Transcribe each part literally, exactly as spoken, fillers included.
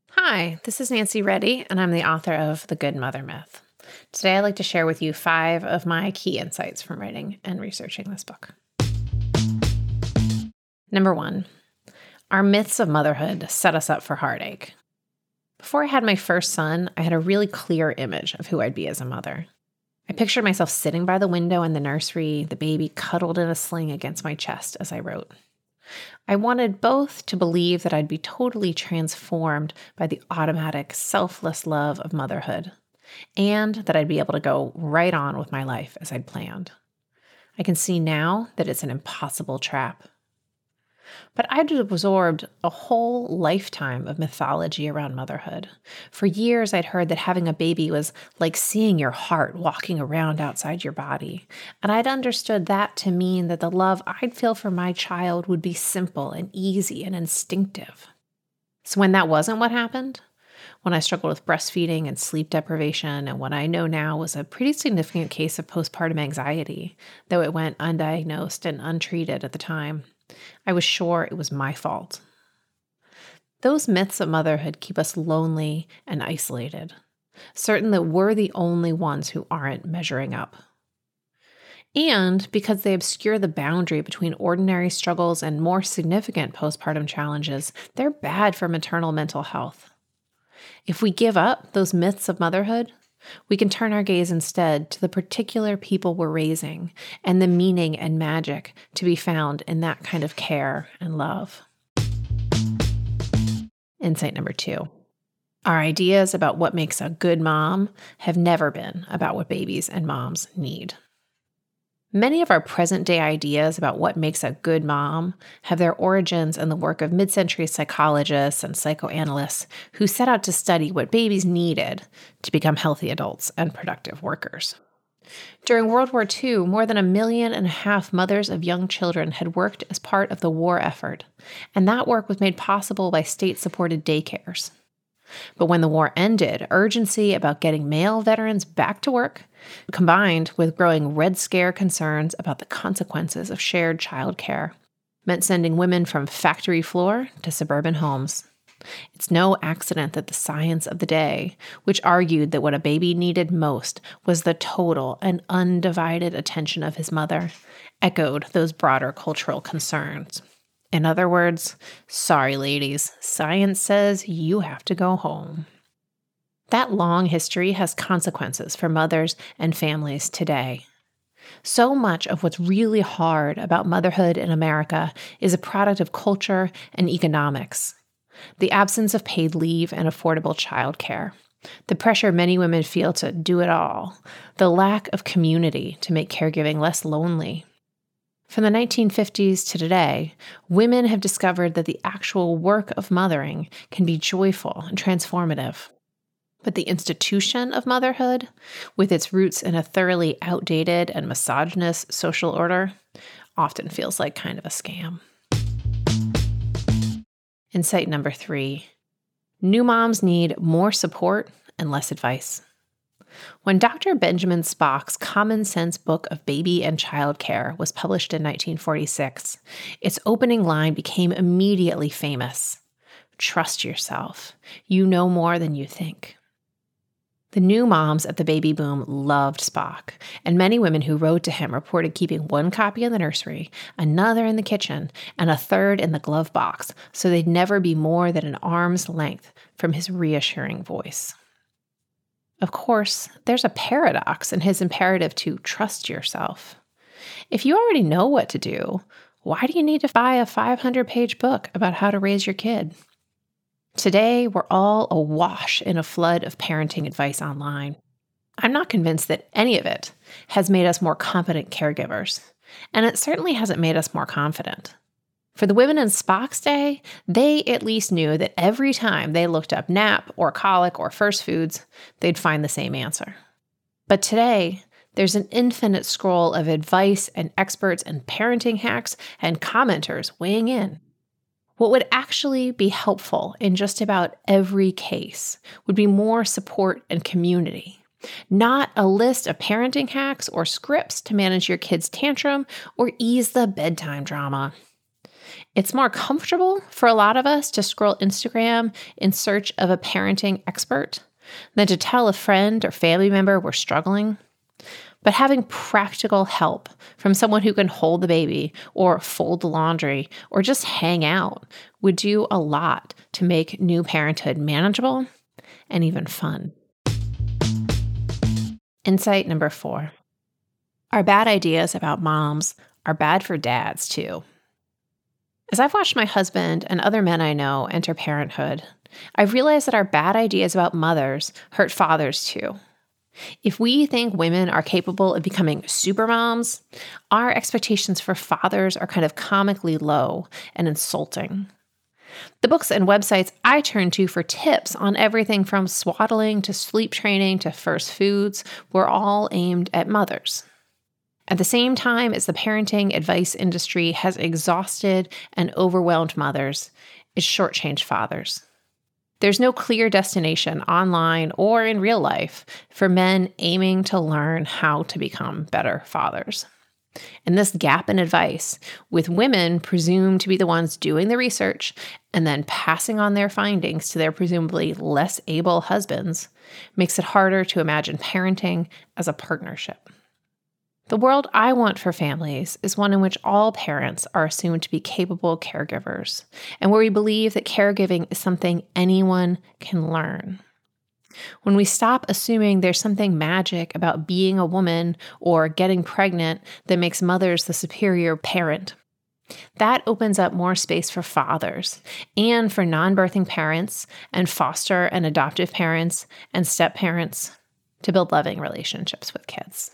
Hi, this is Nancy Reddy, and I'm the author of The Good Mother Myth. Today, I'd like to share with you five of my key insights from writing and researching this book. Number one, our myths of motherhood set us up for heartache. Before I had my first son, I had a really clear image of who I'd be as a mother. I pictured myself sitting by the window in the nursery, the baby cuddled in a sling against my chest as I wrote. I wanted both to believe that I'd be totally transformed by the automatic, selfless love of motherhood, and that I'd be able to go right on with my life as I'd planned. I can see now that it's an impossible trap. But I'd absorbed a whole lifetime of mythology around motherhood. For years, I'd heard that having a baby was like seeing your heart walking around outside your body. And I'd understood that to mean that the love I'd feel for my child would be simple and easy and instinctive. So when that wasn't what happened, when I struggled with breastfeeding and sleep deprivation, and what I know now was a pretty significant case of postpartum anxiety, though it went undiagnosed and untreated at the time, I was sure it was my fault. Those myths of motherhood keep us lonely and isolated, certain that we're the only ones who aren't measuring up. And because they obscure the boundary between ordinary struggles and more significant postpartum challenges, they're bad for maternal mental health. If we give up those myths of motherhood, we can turn our gaze instead to the particular people we're raising and the meaning and magic to be found in that kind of care and love. Insight number two. Our ideas about what makes a good mom have never been about what babies and moms need. Many of our present-day ideas about what makes a good mom have their origins in the work of mid-century psychologists and psychoanalysts who set out to study what babies needed to become healthy adults and productive workers. During World War Two, more than a million and a half mothers of young children had worked as part of the war effort, and that work was made possible by state-supported daycares. But when the war ended, urgency about getting male veterans back to work, combined with growing Red Scare concerns about the consequences of shared childcare, meant sending women from factory floor to suburban homes. It's no accident that the science of the day, which argued that what a baby needed most was the total and undivided attention of his mother, echoed those broader cultural concerns. In other words, sorry, ladies, science says you have to go home. That long history has consequences for mothers and families today. So much of what's really hard about motherhood in America is a product of culture and economics. The absence of paid leave and affordable childcare, the pressure many women feel to do it all, the lack of community to make caregiving less lonely. From the nineteen fifties to today, women have discovered that the actual work of mothering can be joyful and transformative. But the institution of motherhood, with its roots in a thoroughly outdated and misogynist social order, often feels like kind of a scam. Insight number three. New moms need more support and less advice. When Doctor Benjamin Spock's Common Sense Book of Baby and Child Care was published in nineteen forty-six, its opening line became immediately famous. Trust yourself. You know more than you think. The new moms at the baby boom loved Spock, and many women who wrote to him reported keeping one copy in the nursery, another in the kitchen, and a third in the glove box, so they'd never be more than an arm's length from his reassuring voice. Of course, there's a paradox in his imperative to trust yourself. If you already know what to do, why do you need to buy a five hundred page book about how to raise your kid? Today, we're all awash in a flood of parenting advice online. I'm not convinced that any of it has made us more competent caregivers, and it certainly hasn't made us more confident. For the women in Spock's day, they at least knew that every time they looked up nap or colic or first foods, they'd find the same answer. But today, there's an infinite scroll of advice and experts and parenting hacks and commenters weighing in. What would actually be helpful in just about every case would be more support and community, not a list of parenting hacks or scripts to manage your kid's tantrum or ease the bedtime drama. It's more comfortable for a lot of us to scroll Instagram in search of a parenting expert than to tell a friend or family member we're struggling. But having practical help from someone who can hold the baby or fold the laundry or just hang out would do a lot to make new parenthood manageable and even fun. Insight number four. Our bad ideas about moms are bad for dads too. As I've watched my husband and other men I know enter parenthood, I've realized that our bad ideas about mothers hurt fathers too. If we think women are capable of becoming super moms, our expectations for fathers are kind of comically low and insulting. The books and websites I turn to for tips on everything from swaddling to sleep training to first foods were all aimed at mothers. At the same time as the parenting advice industry has exhausted and overwhelmed mothers, it's shortchanged fathers. There's no clear destination online or in real life for men aiming to learn how to become better fathers. And this gap in advice, with women presumed to be the ones doing the research and then passing on their findings to their presumably less able husbands, makes it harder to imagine parenting as a partnership. The world I want for families is one in which all parents are assumed to be capable caregivers, and where we believe that caregiving is something anyone can learn. When we stop assuming there's something magic about being a woman or getting pregnant that makes mothers the superior parent, that opens up more space for fathers and for non-birthing parents and foster and adoptive parents and step-parents to build loving relationships with kids.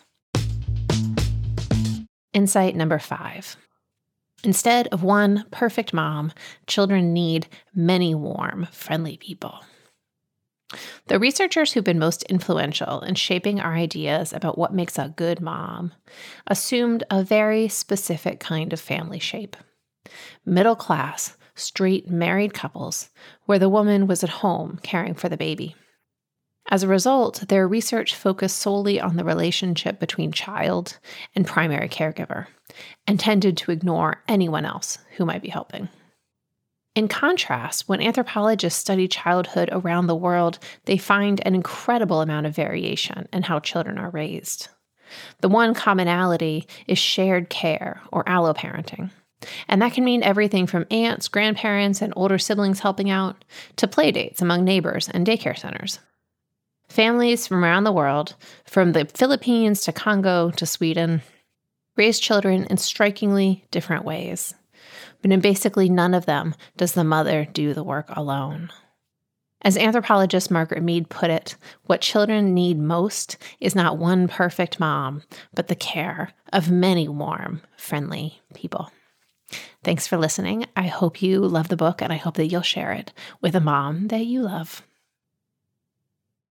Insight number five. Instead of one perfect mom, children need many warm, friendly people. The researchers who've been most influential in shaping our ideas about what makes a good mom assumed a very specific kind of family shape. Middle class, straight married couples where the woman was at home caring for the baby. As a result, their research focused solely on the relationship between child and primary caregiver, and tended to ignore anyone else who might be helping. In contrast, when anthropologists study childhood around the world, they find an incredible amount of variation in how children are raised. The one commonality is shared care or alloparenting. And that can mean everything from aunts, grandparents, and older siblings helping out, to play dates among neighbors and daycare centers. Families from around the world, from the Philippines to Congo to Sweden, raise children in strikingly different ways. But in basically none of them does the mother do the work alone. As anthropologist Margaret Mead put it, what children need most is not one perfect mom, but the care of many warm, friendly people. Thanks for listening. I hope you love the book, and I hope that you'll share it with a mom that you love.